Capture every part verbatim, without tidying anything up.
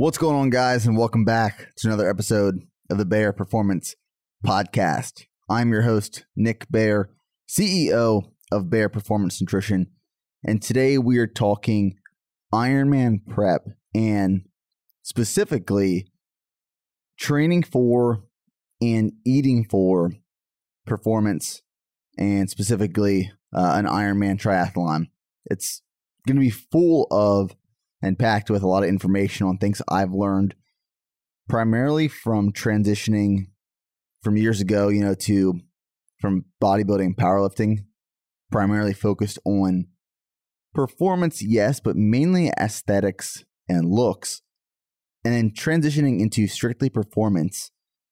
What's going on, guys, and welcome back to another episode of the Bayer Performance Podcast. I'm your host, Nick Bayer, C E O of Bayer Performance Nutrition, and today we are talking Ironman prep and specifically training for and eating for performance and specifically uh, an Ironman triathlon. It's going to be full of and packed with a lot of information on things I've learned primarily from transitioning from years ago, you know, to from bodybuilding and powerlifting, primarily focused on performance, yes, but mainly aesthetics and looks. And then transitioning into strictly performance,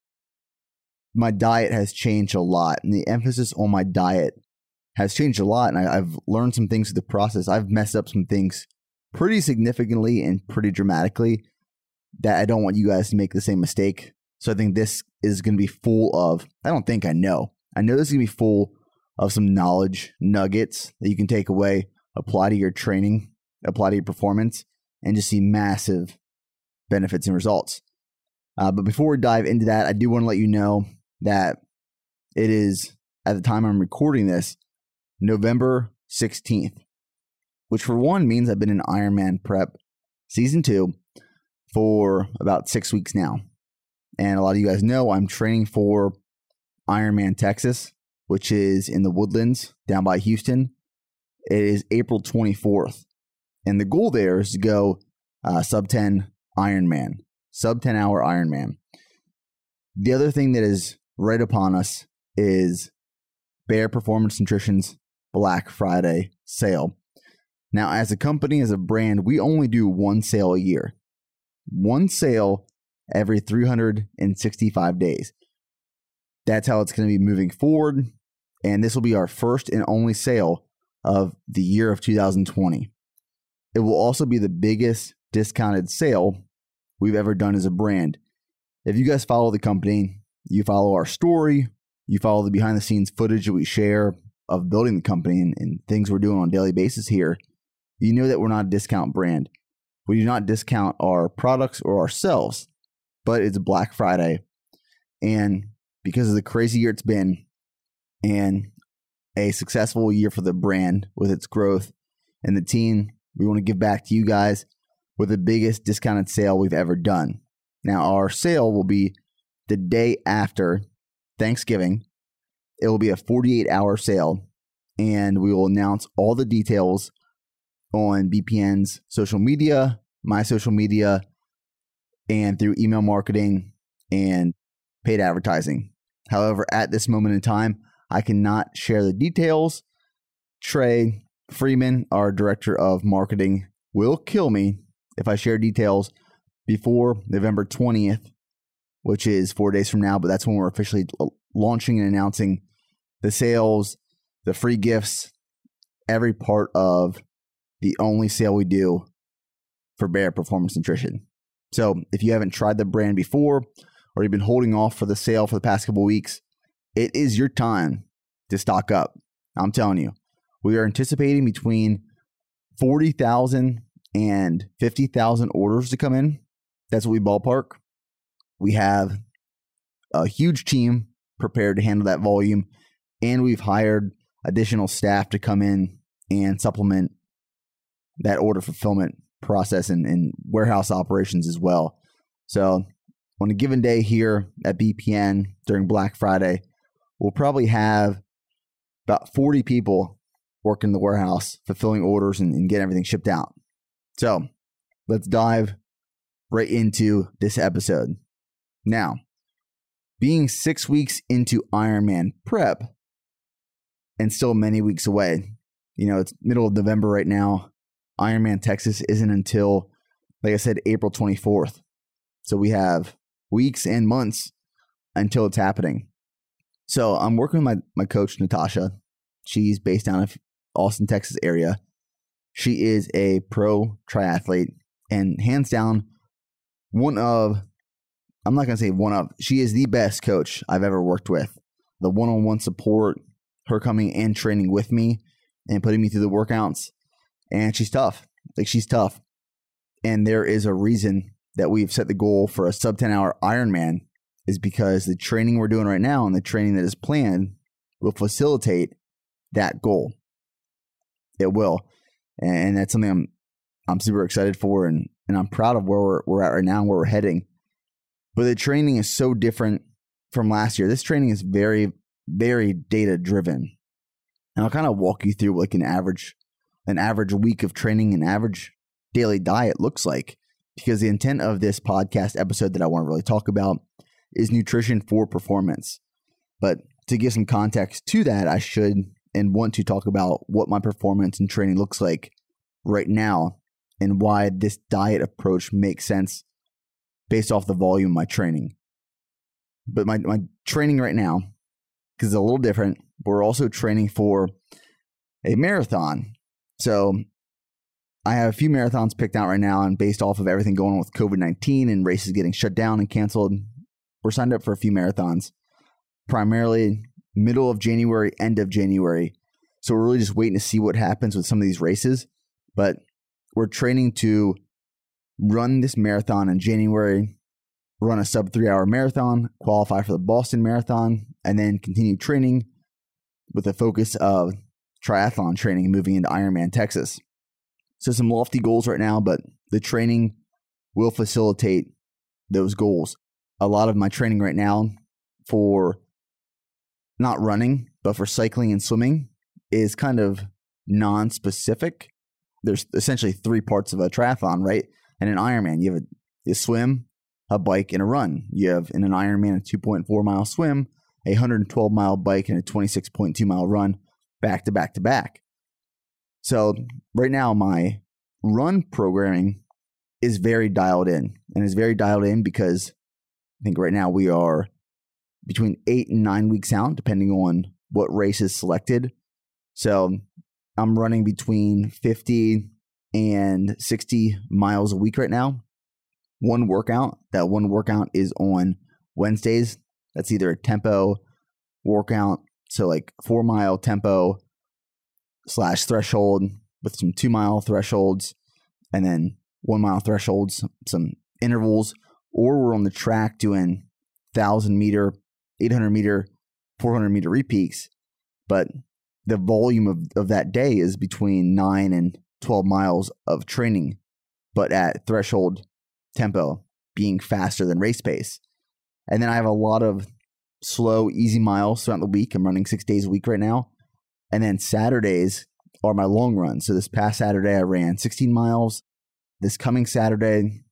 my diet has changed a lot, and the emphasis on my diet has changed a lot. And I, I've learned some things through the process. I've messed up some things pretty significantly and pretty dramatically that I don't want you guys to make the same mistake. So I think this is going to be full of, I don't think I know. I know this is going to be full of some knowledge nuggets that you can take away, apply to your training, apply to your performance, and just see massive benefits and results. Uh, but before we dive into that, I do want to let you know that it is, at the time I'm recording this, November sixteenth. Which for one means I've been in Ironman prep season two for about six weeks now. And a lot of you guys know I'm training for Ironman Texas, which is in the Woodlands down by Houston. It is April twenty-fourth. And the goal there is to go uh, sub ten Ironman, sub ten hour Ironman. The other thing that is right upon us is Bayer Performance Nutrition's Black Friday sale. Now, as a company, as a brand, we only do one sale a year. One sale every three hundred sixty-five days. That's how it's going to be moving forward. And this will be our first and only sale of the year of two thousand twenty. It will also be the biggest discounted sale we've ever done as a brand. If you guys follow the company, you follow our story, you follow the behind the scenes footage that we share of building the company and, and things we're doing on a daily basis here, you know that we're not a discount brand. We do not discount our products or ourselves, but it's Black Friday. And because of the crazy year it's been and a successful year for the brand with its growth and the team, we want to give back to you guys with the biggest discounted sale we've ever done. Now, our sale will be the day after Thanksgiving. It will be a forty-eight hour sale, and we will announce all the details on B P N's social media, my social media, and through email marketing and paid advertising. However, at this moment in time, I cannot share the details. Trey Freeman, our director of marketing, will kill me if I share details before November twentieth, which is four days from now, but that's when we're officially launching and announcing the sales, the free gifts, every part of the only sale we do for Bayer Performance Nutrition. So if you haven't tried the brand before, or you've been holding off for the sale for the past couple of weeks, it is your time to stock up. I'm telling you, we are anticipating between forty thousand and fifty thousand orders to come in. That's what we ballpark. We have a huge team prepared to handle that volume, and we've hired additional staff to come in and supplement that order fulfillment process and, and warehouse operations as well. So on a given day here at B P N during Black Friday, we'll probably have about forty people working in the warehouse, fulfilling orders and, and getting everything shipped out. So let's dive right into this episode. Now, being six weeks into Ironman prep and still many weeks away, you know, it's middle of November right now. Ironman Texas isn't until, like I said, April twenty-fourth. So we have weeks and months until it's happening. So I'm working with my, my coach, Natasha. She's based down in Austin, Texas area. She is a pro triathlete and hands down one of, I'm not going to say one of, she is the best coach I've ever worked with. The one-on-one support, her coming and training with me and putting me through the workouts. And she's tough. Like, she's tough. And there is a reason that we've set the goal for a sub ten hour Ironman is because the training we're doing right now and the training that is planned will facilitate that goal. It will. And that's something I'm I'm super excited for, and, and I'm proud of where we're, we're at right now and where we're heading. But the training is so different from last year. This training is very, very data driven. And I'll kind of walk you through like an average, an average week of training, an average daily diet looks like, because the intent of this podcast episode that I want to really talk about is nutrition for performance. But to give some context to that, I should and want to talk about what my performance and training looks like right now and why this diet approach makes sense based off the volume of my training. But my, my training right now, because it's a little different, we're also training for a marathon. So I have a few marathons picked out right now, and based off of everything going on with COVID nineteen and races getting shut down and canceled, we're signed up for a few marathons, primarily middle of January, end of January. So we're really just waiting to see what happens with some of these races. But we're training to run this marathon in January, run a sub three hour marathon, qualify for the Boston Marathon, and then continue training with a focus of triathlon training and moving into Ironman Texas. So some lofty goals right now, but the training will facilitate those goals. A lot of my training right now for not running, but for cycling and swimming is kind of non-specific. There's essentially three parts of a triathlon, right? And an Ironman, you have a you swim, a bike, and a run. You have in an Ironman a two point four mile swim, a one hundred twelve mile bike, and a twenty-six point two mile run back to back to back. So right now my run programming is very dialed in, and is very dialed in because I think right now we are between eight and nine weeks out, depending on what race is selected. So I'm running between fifty and sixty miles a week right now. One workout, that one workout is on Wednesdays. That's either a tempo workout, so like four mile tempo slash threshold with some two mile thresholds, and then one mile thresholds, some intervals, or we're on the track doing thousand meter, eight hundred meter, four hundred meter repeats. But the volume of, of that day is between nine and twelve miles of training, but at threshold tempo, being faster than race pace. And then I have a lot of slow, easy miles throughout the week. I'm running six days a week right now. And then Saturdays are my long runs. So this past Saturday, I ran sixteen miles. This coming Saturday,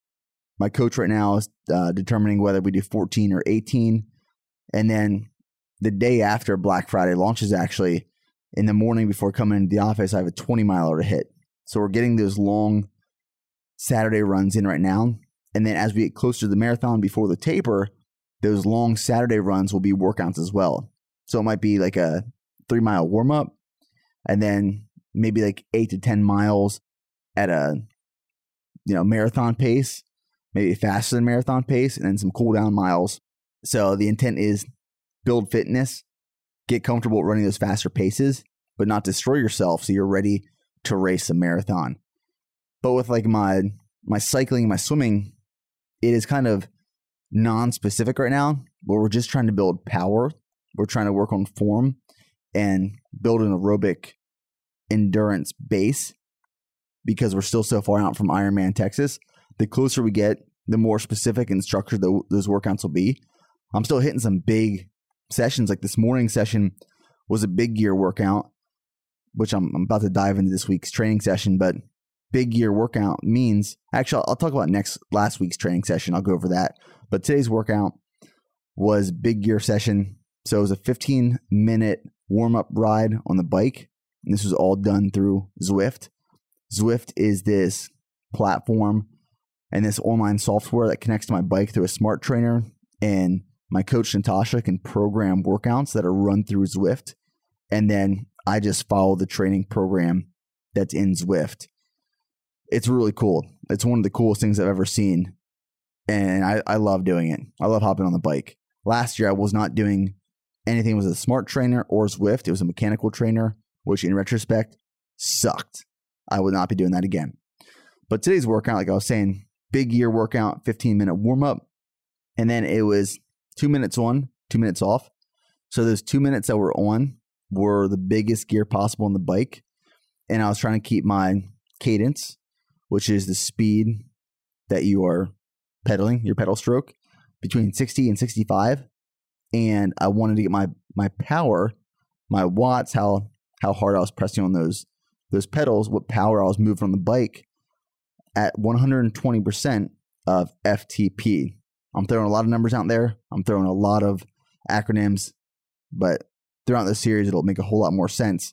my coach right now is uh, determining whether we do fourteen or eighteen. And then the day after Black Friday launches, actually, in the morning before coming into the office, I have a twenty miler to hit. So we're getting those long Saturday runs in right now. And then as we get closer to the marathon before the taper, those long Saturday runs will be workouts as well. So it might be like a three mile warm up, and then maybe like eight to ten miles at a, you know, marathon pace, maybe faster than marathon pace, and then some cool down miles. So the intent is build fitness, get comfortable running those faster paces, but not destroy yourself so you're ready to race a marathon. But with like my my cycling, my swimming, it is kind of non-specific right now, but we're just trying to build power. We're trying to work on form and build an aerobic endurance base because we're still so far out from Ironman Texas. The closer we get, the more specific and structured the, those workouts will be. I'm still hitting some big sessions. Like this morning session was a big gear workout, which I'm, I'm about to dive into this week's training session. But big gear workout means, actually, I'll, I'll talk about next last week's training session. I'll go over that. But today's workout was big gear session. So it was a fifteen minute warm up ride on the bike. And this was all done through Zwift. Zwift is this platform and this online software that connects to my bike through a smart trainer, and my coach Natasha can program workouts that are run through Zwift. And then I just follow the training program that's in Zwift. It's really cool. It's one of the coolest things I've ever seen. And I, I love doing it. I love hopping on the bike. Last year, I was not doing anything with a smart trainer or Zwift. It was a mechanical trainer, which in retrospect sucked. I would not be doing that again. But today's workout, like I was saying, big gear workout, fifteen minute warm up. And then it was two minutes on, two minutes off. So those two minutes that were on were the biggest gear possible on the bike. And I was trying to keep my cadence, which is the speed that you are pedaling, your pedal stroke, between sixty and sixty-five. And I wanted to get my my power, my watts, how how hard I was pressing on those those pedals, what power I was moving on the bike at one hundred twenty percent of F T P. I'm throwing a lot of numbers out there. I'm throwing a lot of acronyms, but throughout this series, it'll make a whole lot more sense.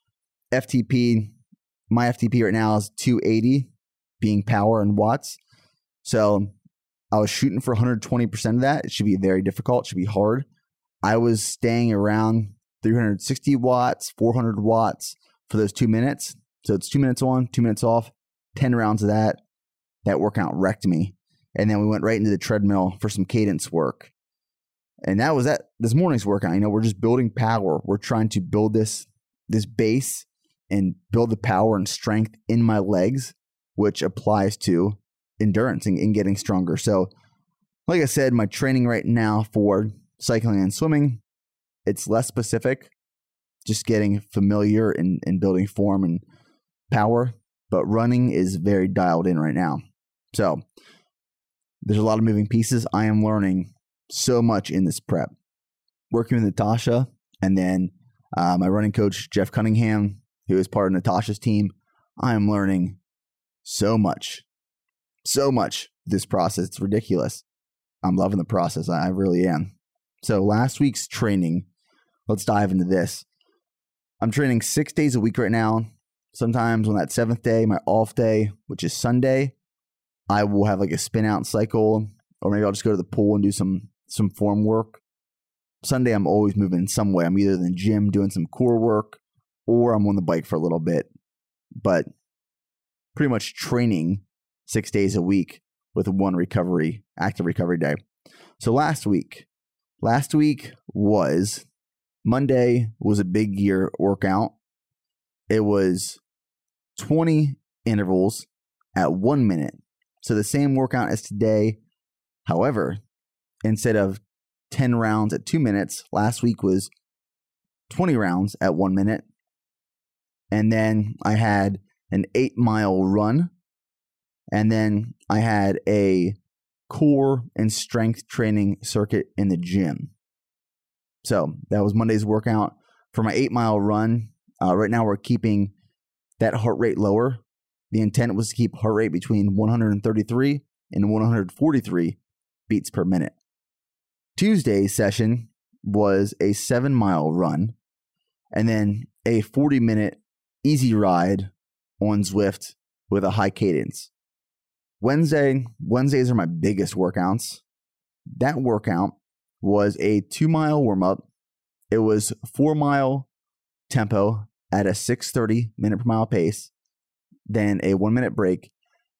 F T P, my F T P right now is two eighty, being power in watts. So I was shooting for one hundred twenty percent of that. It should be very difficult. It should be hard. I was staying around three hundred sixty watts, four hundred watts for those two minutes. So it's two minutes on, two minutes off, ten rounds of that. That workout wrecked me. And then we went right into the treadmill for some cadence work. And that was that this morning's workout. You know, we're just building power. We're trying to build this, this base and build the power and strength in my legs, which applies to endurance and, and getting stronger. So like I said, my training right now for cycling and swimming, it's less specific, just getting familiar and, and building form and power. But running is very dialed in right now. So there's a lot of moving pieces. I am learning so much in this prep. Working with Natasha and then uh, my running coach, Jeff Cunningham, who is part of Natasha's team. I am learning so much, so much this process. It's ridiculous. I'm loving the process. I really am. So last week's training, let's dive into this. I'm training six days a week right now. Sometimes on that seventh day, my off day, which is Sunday, I will have like a spin out cycle, or maybe I'll just go to the pool and do some some form work. Sunday, I'm always moving in some way. I'm either in the gym doing some core work, or I'm on the bike for a little bit. But pretty much training six days a week with one recovery, active recovery day. So last week, last week was Monday was a big gear workout. It was twenty intervals at one minute. So the same workout as today. However, instead of ten rounds at two minutes, last week was twenty rounds at one minute. And then I had an eight mile run. And then I had a core and strength training circuit in the gym. So that was Monday's workout. For my eight mile run, uh, right now we're keeping that heart rate lower. The intent was to keep heart rate between one hundred thirty-three and one hundred forty-three beats per minute. Tuesday's session was a seven mile run and then a forty minute easy ride on Zwift with a high cadence. Wednesday, Wednesdays are my biggest workouts. That workout was a two mile warm up. It was four mile tempo at a six thirty minute per mile pace. Then a one minute break,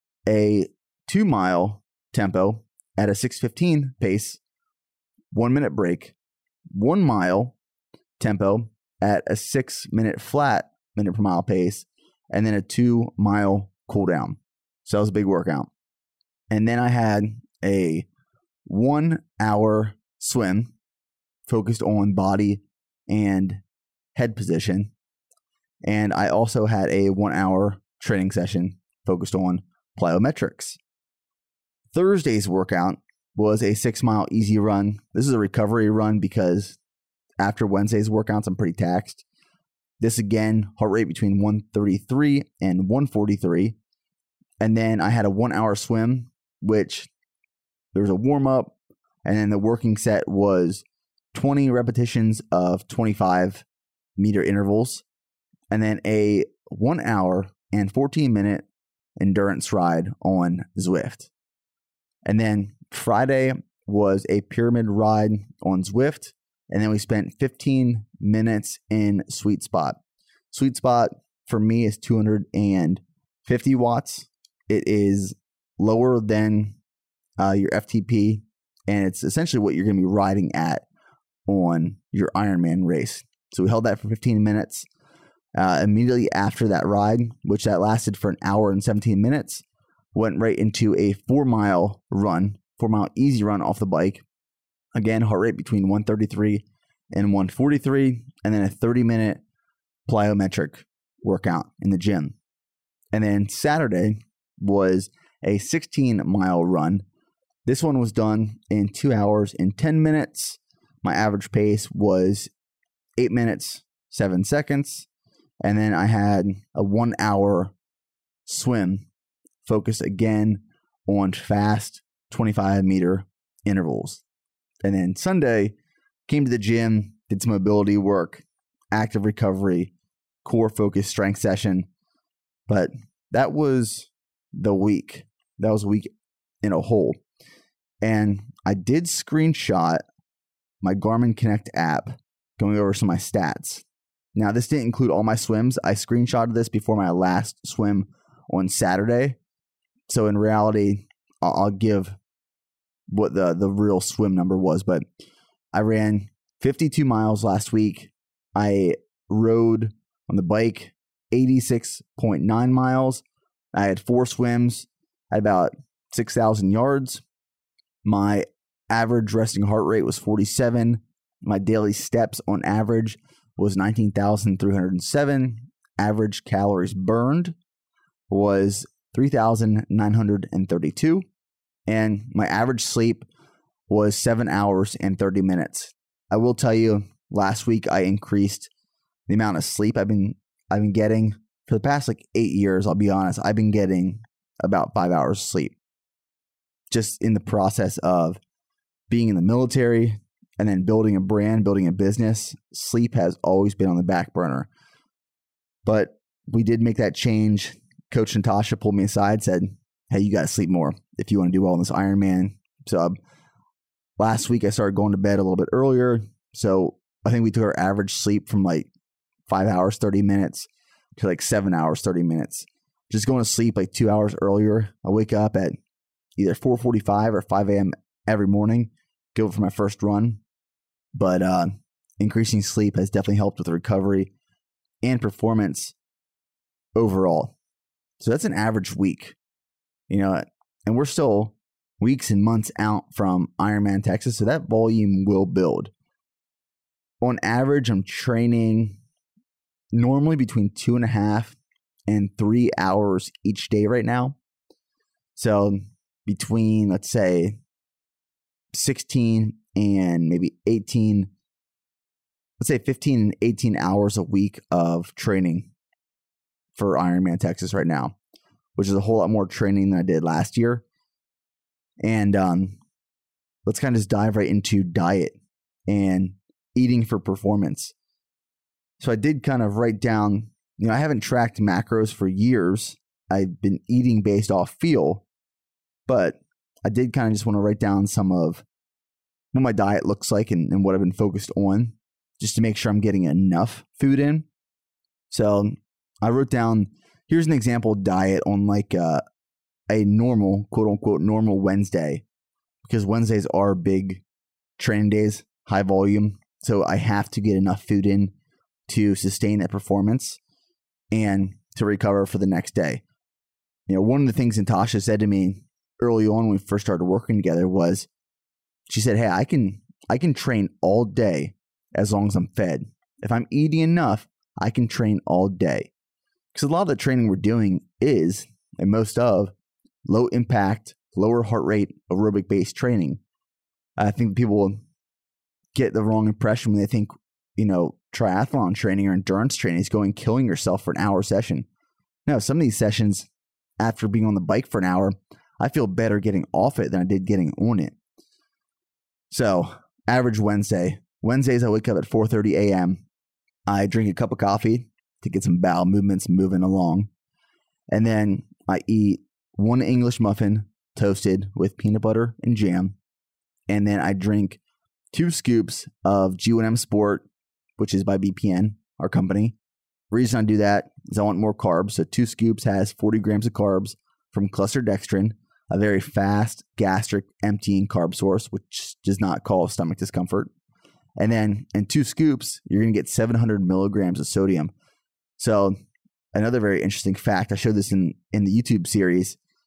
a two mile tempo at a six fifteen pace, one minute break, one mile tempo at a six minute flat minute per mile pace, and then a two mile cool down. So that was a big workout. And then I had a one hour swim focused on body and head position. And I also had a one hour training session focused on plyometrics. Thursday's workout was a six mile easy run. This is a recovery run because after Wednesday's workouts, I'm pretty taxed. This again, heart rate between one thirty-three and one forty-three. And then I had a one hour swim, which there was a warm up. And then the working set was twenty repetitions of twenty-five meter intervals. And then a one hour and fourteen minute endurance ride on Zwift. And then Friday was a pyramid ride on Zwift. And then we spent fifteen minutes in Sweet Spot. Sweet Spot for me is two hundred fifty watts. It is lower than uh, your F T P. And it's essentially what you're going to be riding at on your Ironman race. So we held that for fifteen minutes. Uh, immediately after that ride, which that lasted for an hour and seventeen minutes, went right into a four mile run, four mile easy run off the bike. Again, heart rate between one thirty-three and one forty-three, and then a thirty minute plyometric workout in the gym. And then Saturday was a sixteen mile run. This one was done in two hours and ten minutes. My average pace was eight minutes, seven seconds. And then I had a one hour swim focused again on fast twenty-five meter intervals. And then Sunday, came to the gym, did some mobility work, active recovery, core focus strength session. But that was the week. That was a week in a whole. And I did screenshot my Garmin Connect app going over some of my stats. Now, this didn't include all my swims. I screenshotted this before my last swim on Saturday. So in reality, I'll give what the, the real swim number was. But I ran fifty-two miles last week. I rode on the bike eighty-six point nine miles. I had four swims at about six thousand yards. My average resting heart rate was forty-seven. My daily steps on average was nineteen thousand three hundred seven. Average calories burned was three thousand nine hundred thirty-two. And my average sleep was seven hours and thirty minutes. I will tell you, last week I increased the amount of sleep I've been I've been getting for the past like eight years. I'll be honest, I've been getting about five hours of sleep. Just in the process of being in the military and then building a brand, building a business, sleep has always been on the back burner. But we did make that change. Coach Natasha pulled me aside, said, hey, you got to sleep more if you want to do well in this Ironman sub. Last week, I started going to bed a little bit earlier. So I think we took our average sleep from like five hours, thirty minutes to like seven hours, thirty minutes. Just going to sleep like two hours earlier. I wake up at either four forty-five or five a.m. every morning, go for my first run. But uh, increasing sleep has definitely helped with the recovery and performance overall. So that's an average week, you know, and we're still weeks and months out from Ironman Texas. So that volume will build. On average, I'm training normally between two and a half and three hours each day right now. So between, let's say, sixteen and maybe eighteen, let's say fifteen and eighteen hours a week of training for Ironman Texas right now, which is a whole lot more training than I did last year. And um, let's kind of just dive right into diet and eating for performance. So I did kind of write down, you know, I haven't tracked macros for years. I've been eating based off feel, but I did kind of just want to write down some of what my diet looks like and, and what I've been focused on just to make sure I'm getting enough food in. So I wrote down, here's an example diet on like a, a normal, quote unquote, normal Wednesday, because Wednesdays are big training days, high volume. So I have to get enough food in to sustain that performance and to recover for the next day. You know, one of the things Natasha said to me early on when we first started working together was, she said, hey, I can, I can train all day as long as I'm fed. If I'm eating enough, I can train all day. Because a lot of the training we're doing is, and most of, low impact, lower heart rate, aerobic based training. I think people get the wrong impression when they think, you know, triathlon training or endurance training is going killing yourself for an hour session. No, some of these sessions, after being on the bike for an hour, I feel better getting off it than I did getting on it. So, average Wednesday. Wednesdays, I wake up at four thirty a.m. I drink a cup of coffee to get some bowel movements moving along. And then I eat one English muffin toasted with peanut butter and jam. And then I drink two scoops of G one M Sport, which is by B P N, our company. The reason I do that is I want more carbs. So two scoops has forty grams of carbs from cluster dextrin, a very fast gastric emptying carb source, which does not cause stomach discomfort. And then in two scoops, you're going to get seven hundred milligrams of sodium. So another very interesting fact, I showed this in, in the YouTube series.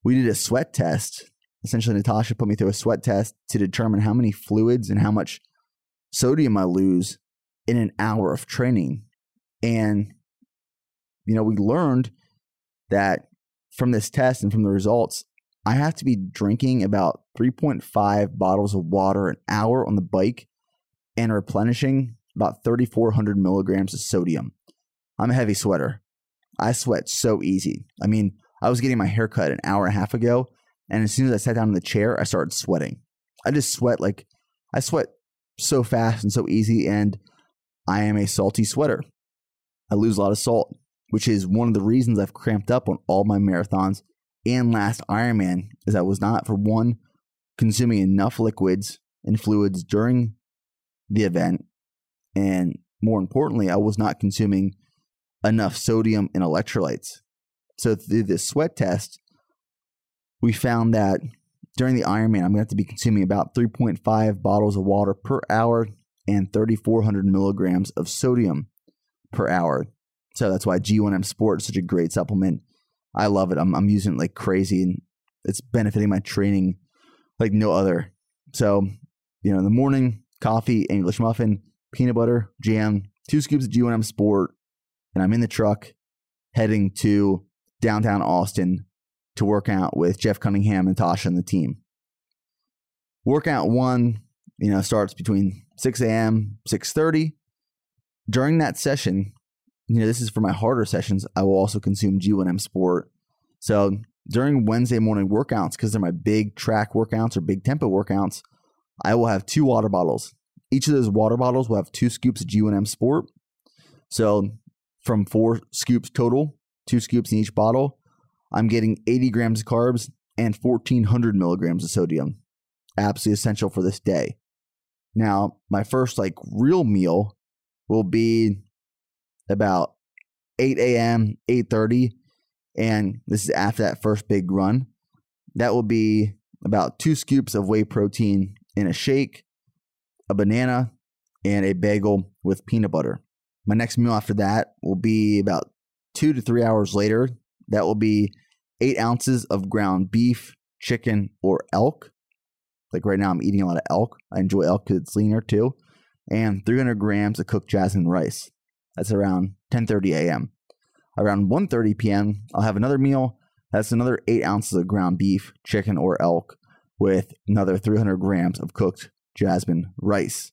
we did a sweat test. Essentially, Natasha put me through a sweat test to determine how many fluids and how much sodium I lose in an hour of training. And, you know, we learned that from this test and from the results, I have to be drinking about three point five bottles of water an hour on the bike and replenishing about thirty-four hundred milligrams of sodium. I'm a heavy sweater. I sweat so easy. I mean, I was getting my hair cut an hour and a half ago, and as soon as I sat down in the chair, I started sweating. I just sweat like, I sweat so fast and so easy, and I am a salty sweater. I lose a lot of salt, which is one of the reasons I've cramped up on all my marathons and last Ironman, is I was not, for one, consuming enough liquids and fluids during the event, and more importantly, I was not consuming enough sodium and electrolytes. So through this sweat test, we found that during the Ironman, I'm going to have to be consuming about three point five bottles of water per hour and thirty-four hundred milligrams of sodium per hour. So that's why G one M Sport is such a great supplement. I love it. I'm, I'm using it like crazy, and it's benefiting my training like no other. So, you know, in the morning, coffee, English muffin, peanut butter, jam, two scoops of G one M Sport, and I'm in the truck heading to downtown Austin to work out with Jeff Cunningham, Natasha, and the team. Workout one, you know, starts between six a.m., six thirty. During that session, you know, this is for my harder sessions, I will also consume G one M Sport. So during Wednesday morning workouts, because they're my big track workouts or big tempo workouts, I will have two water bottles. Each of those water bottles will have two scoops of G one M Sport. So from four scoops total, two scoops in each bottle, I'm getting eighty grams of carbs and fourteen hundred milligrams of sodium. Absolutely essential for this day. Now, my first like real meal will be about eight a.m., eight thirty, and this is after that first big run. That will be about two scoops of whey protein in a shake, a banana, and a bagel with peanut butter. My next meal after that will be about two to three hours later. That will be eight ounces of ground beef, chicken, or elk. Like right now, I'm eating a lot of elk. I enjoy elk because it's leaner too. And three hundred grams of cooked jasmine rice. That's around ten thirty a.m. Around one thirty p.m., I'll have another meal. That's another eight ounces of ground beef, chicken, or elk with another three hundred grams of cooked jasmine rice.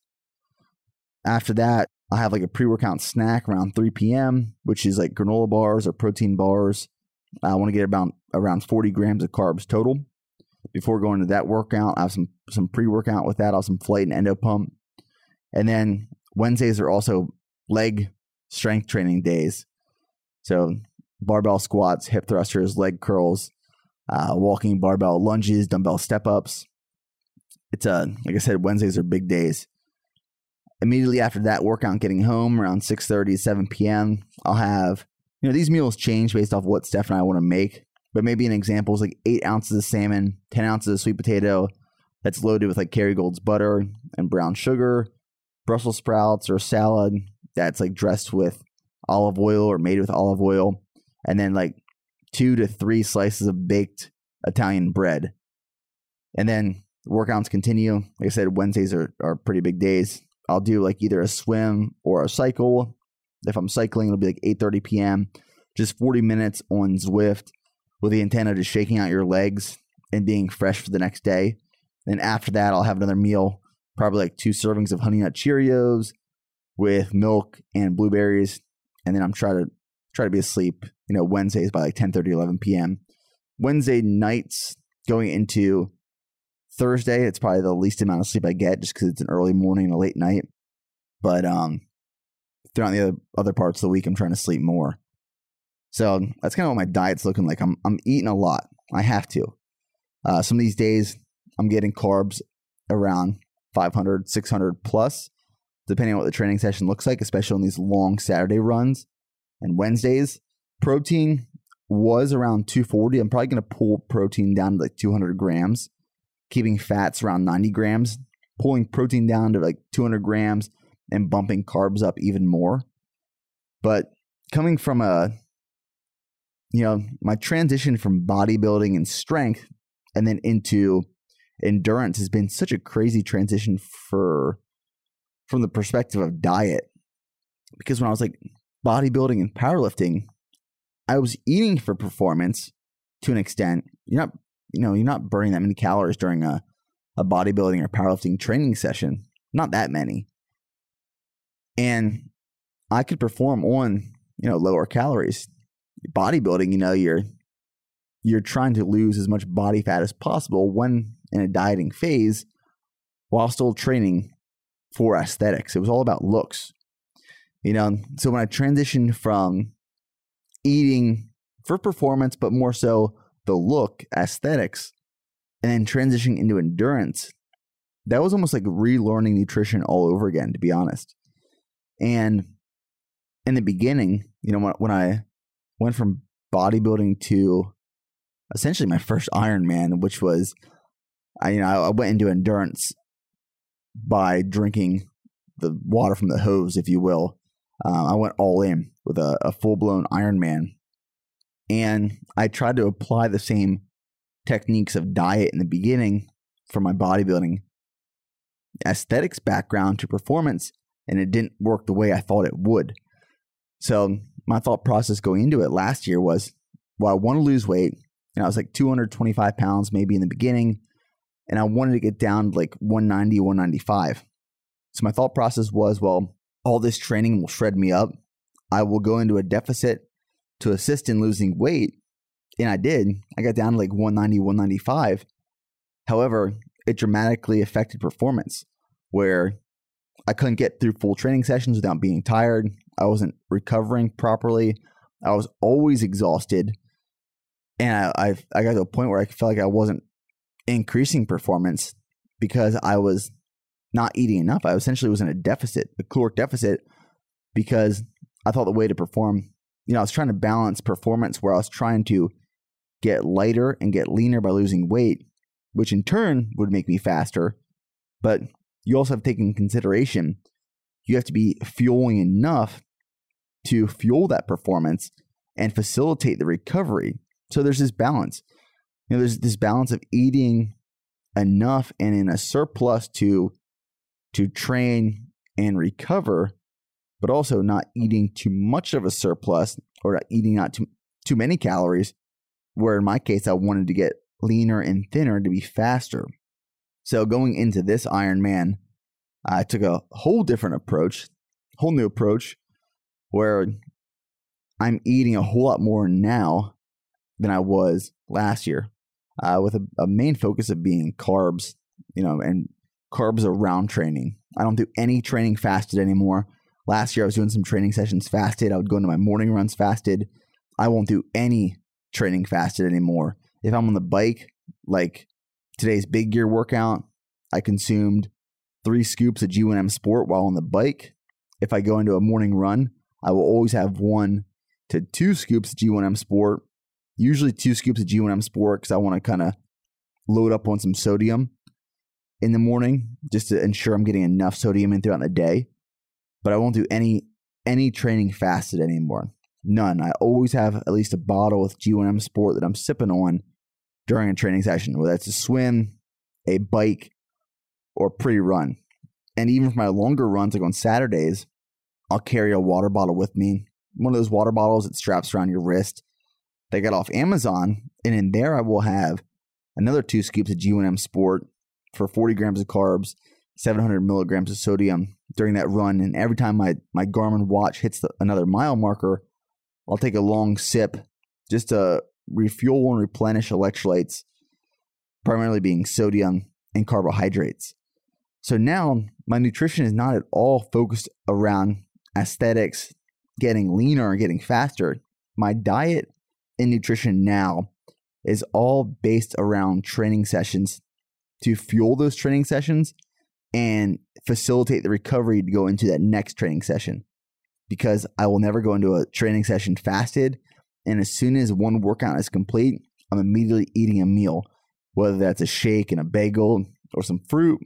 After that, I'll have like a pre-workout snack around three p.m., which is like granola bars or protein bars. I want to get about around forty grams of carbs total. Before going to that workout, I have some, some pre-workout with that. I'll have some flight and endo pump. And then Wednesdays are also leg strength training days. So barbell squats, hip thrusters, leg curls, uh, walking barbell lunges, dumbbell step-ups. It's a, like I said, Wednesdays are big days. Immediately after that workout, getting home around six thirty, seven p.m., I'll have, you know, these meals change based off what Steph and I want to make. But maybe an example is like eight ounces of salmon, ten ounces of sweet potato that's loaded with like Kerrygold's butter and brown sugar, Brussels sprouts or salad that's like dressed with olive oil or made with olive oil, and then like two to three slices of baked Italian bread. And then workouts continue. Like I said, Wednesdays are, are pretty big days. I'll do like either a swim or a cycle. If I'm cycling, it'll be like eight thirty p.m., just forty minutes on Zwift with the intent of just shaking out your legs and being fresh for the next day. Then after that, I'll have another meal, probably like two servings of Honey Nut Cheerios with milk and blueberries. And then I'm trying to try to be asleep, you know, Wednesdays by like ten thirty, eleven p.m. Wednesday nights going into Thursday, it's probably the least amount of sleep I get just because it's an early morning and a late night. But um, throughout the other, other parts of the week, I'm trying to sleep more. So that's kind of what my diet's looking like. I'm I'm eating a lot. I have to. Uh, some of these days, I'm getting carbs around five hundred, six hundred plus, depending on what the training session looks like, especially on these long Saturday runs and Wednesdays. Protein was around two forty. I'm probably going to pull protein down to like two hundred grams, keeping fats around ninety grams, pulling protein down to like two hundred grams and bumping carbs up even more. But coming from a you know, my transition from bodybuilding and strength and then into endurance has been such a crazy transition for from the perspective of diet. Because when I was like bodybuilding and powerlifting, I was eating for performance to an extent. You're not, you know, you're not burning that many calories during a, a bodybuilding or powerlifting training session. Not that many. And I could perform on, you know, lower calories. Bodybuilding, you know, you're you're trying to lose as much body fat as possible when in a dieting phase while still training for aesthetics. It was all about looks. You know, so when I transitioned from eating for performance, but more so the look, aesthetics, and then transitioning into endurance, that was almost like relearning nutrition all over again, to be honest. And in the beginning, you know, when, when I went from bodybuilding to essentially my first Ironman, which was, I, you know, I went into endurance by drinking the water from the hose, if you will. Uh, I went all in with a, a full-blown Ironman. And I tried to apply the same techniques of diet in the beginning for my bodybuilding aesthetics background to performance, and it didn't work the way I thought it would. So my thought process going into it last year was, well, I want to lose weight, and I was like two hundred twenty-five pounds maybe in the beginning, and I wanted to get down to like one ninety, one ninety-five. So my thought process was, well, all this training will shred me up. I will go into a deficit to assist in losing weight. And I did. I got down to like one ninety, one ninety-five. However, it dramatically affected performance where I couldn't get through full training sessions without being tired. I wasn't recovering properly. I was always exhausted. And I, I, I got to a point where I felt like I wasn't increasing performance because I was not eating enough. I essentially was in a deficit, a caloric deficit, because I thought the way to perform, you know, I was trying to balance performance where I was trying to get lighter and get leaner by losing weight, which in turn would make me faster. But you also have to take in consideration, you have to be fueling enough to fuel that performance and facilitate the recovery. So there's this balance. You know, there's this balance of eating enough and in a surplus to to train and recover, but also not eating too much of a surplus or not eating not too, too many calories, where in my case, I wanted to get leaner and thinner to be faster. So going into this Ironman, I took a whole different approach, whole new approach, where I'm eating a whole lot more now than I was last year, uh, with a, a main focus of being carbs, you know, and carbs around training. I don't do any training fasted anymore. Last year, I was doing some training sessions fasted. I would go into my morning runs fasted. I won't do any training fasted anymore. If I'm on the bike, like today's big gear workout, I consumed three scoops of G one M Sport while on the bike. If I go into a morning run, I will always have one to two scoops of G one M Sport, usually two scoops of G one M Sport because I want to kind of load up on some sodium in the morning just to ensure I'm getting enough sodium in throughout the day. But I won't do any any training fasted anymore. None. I always have at least a bottle with G one M Sport that I'm sipping on during a training session, whether it's a swim, a bike, or pre-run. And even for my longer runs, like on Saturdays, I'll carry a water bottle with me. One of those water bottles that straps around your wrist. They got off Amazon, and in there I will have another two scoops of G one M Sport for forty grams of carbs, seven hundred milligrams of sodium during that run. And every time my, my Garmin watch hits the, another mile marker, I'll take a long sip just to refuel and replenish electrolytes, primarily being sodium and carbohydrates. So now my nutrition is not at all focused around aesthetics, getting leaner or getting faster. My diet and nutrition now is all based around training sessions to fuel those training sessions and facilitate the recovery to go into that next training session. Because I will never go into a training session fasted, and as soon as one workout is complete, I'm immediately eating a meal, whether that's a shake and a bagel or some fruit,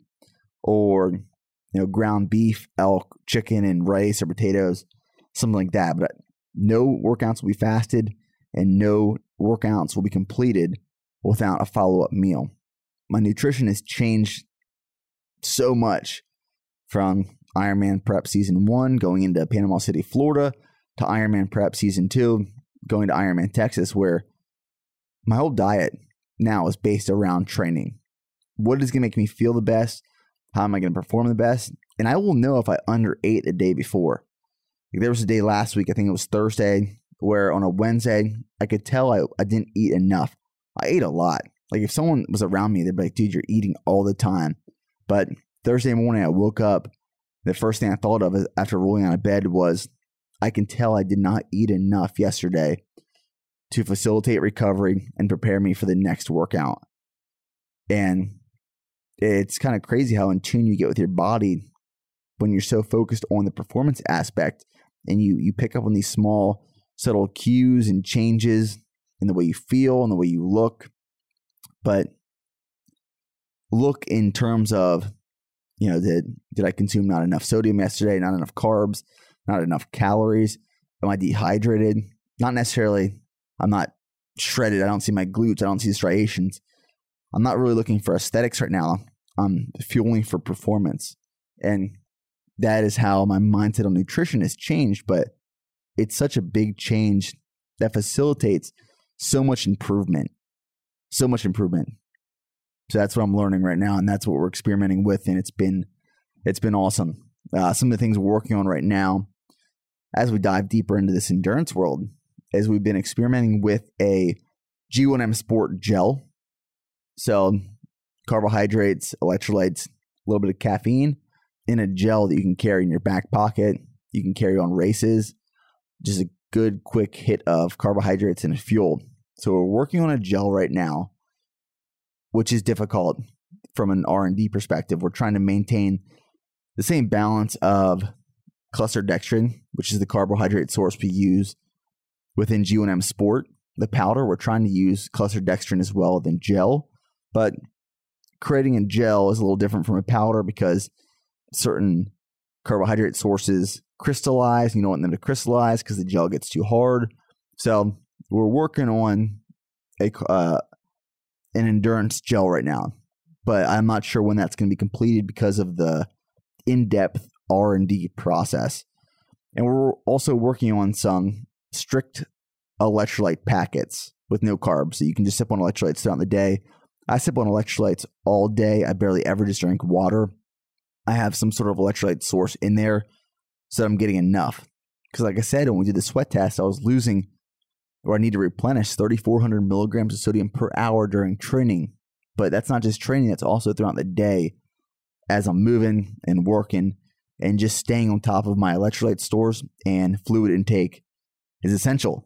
or you know ground beef, elk, chicken, and rice or potatoes, something like that. But no workouts will be fasted. and no workouts will be completed without a follow-up meal. My nutrition has changed so much from Ironman Prep Season one going into Panama City, Florida, to Ironman Prep Season two going to Ironman Texas, where my whole diet now is based around training. What is going to make me feel the best? How am I going to perform the best? And I will know if I underate the day before. Like there was a day last week, I think it was Thursday, where on a Wednesday, I could tell I, I didn't eat enough. I ate a lot. Like if someone was around me, they'd be like, dude, you're eating all the time. But Thursday morning, I woke up. The first thing I thought of after rolling out of bed was, I can tell I did not eat enough yesterday to facilitate recovery and prepare me for the next workout. And it's kind of crazy how in tune you get with your body when you're so focused on the performance aspect, and you you pick up on these small, subtle cues and changes in the way you feel and the way you look. But look in terms of, you know, did did I consume not enough sodium yesterday, not enough carbs, not enough calories? Am I dehydrated? Not necessarily. I'm not shredded. I don't see my glutes. I don't see striations. I'm not really looking for aesthetics right now. I'm fueling for performance. And that is how my mindset on nutrition has changed. But it's such a big change that facilitates so much improvement. So much improvement. So that's what I'm learning right now. And that's what we're experimenting with. And it's been, it's been awesome. Uh, some of the things we're working on right now, as we dive deeper into this endurance world, is we've been experimenting with a G one M Sport gel. So carbohydrates, electrolytes, a little bit of caffeine in a gel that you can carry in your back pocket. You can carry on races. Just a good quick hit of carbohydrates and fuel. So we're working on a gel right now, which is difficult from an R and D perspective. We're trying to maintain the same balance of cluster dextrin, which is the carbohydrate source we use within G one M Sport. The powder, we're trying to use cluster dextrin as well than gel. But creating a gel is a little different from a powder because certain carbohydrate sources crystallize. You don't want them to crystallize because the gel gets too hard. So we're working on a uh, an endurance gel right now, but I'm not sure when that's going to be completed because of the in-depth R and D process. And we're also working on some strict electrolyte packets with no carbs, so you can just sip on electrolytes throughout the day. I sip on electrolytes all day. I barely ever just drink water. I have some sort of electrolyte source in there so that I'm getting enough. Because like I said, when we did the sweat test, I was losing, or I need to replenish thirty-four hundred milligrams of sodium per hour during training. But that's not just training, that's also throughout the day as I'm moving and working and just staying on top of my electrolyte stores and fluid intake is essential.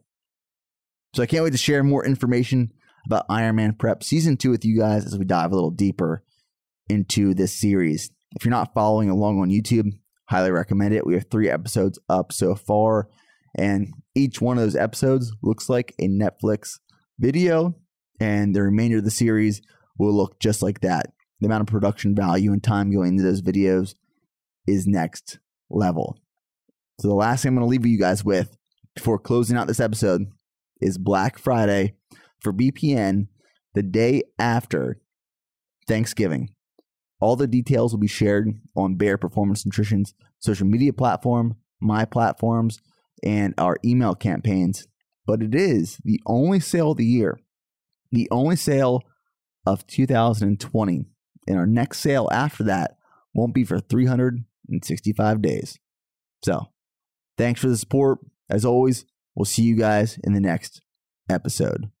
So I can't wait to share more information about Ironman Prep Season two with you guys as we dive a little deeper into this series. If you're not following along on YouTube, highly recommend it. We have three episodes up so far, and each one of those episodes looks like a Netflix video, and the remainder of the series will look just like that. The amount of production value and time going into those videos is next level. So the last thing I'm going to leave you guys with before closing out this episode is Black Friday for B P N, the day after Thanksgiving. All the details will be shared on Bear Performance Nutrition's social media platform, my platforms, and our email campaigns. But it is the only sale of the year, the only sale of two thousand twenty. And our next sale after that won't be for three hundred sixty-five days. So thanks for the support. As always, we'll see you guys in the next episode.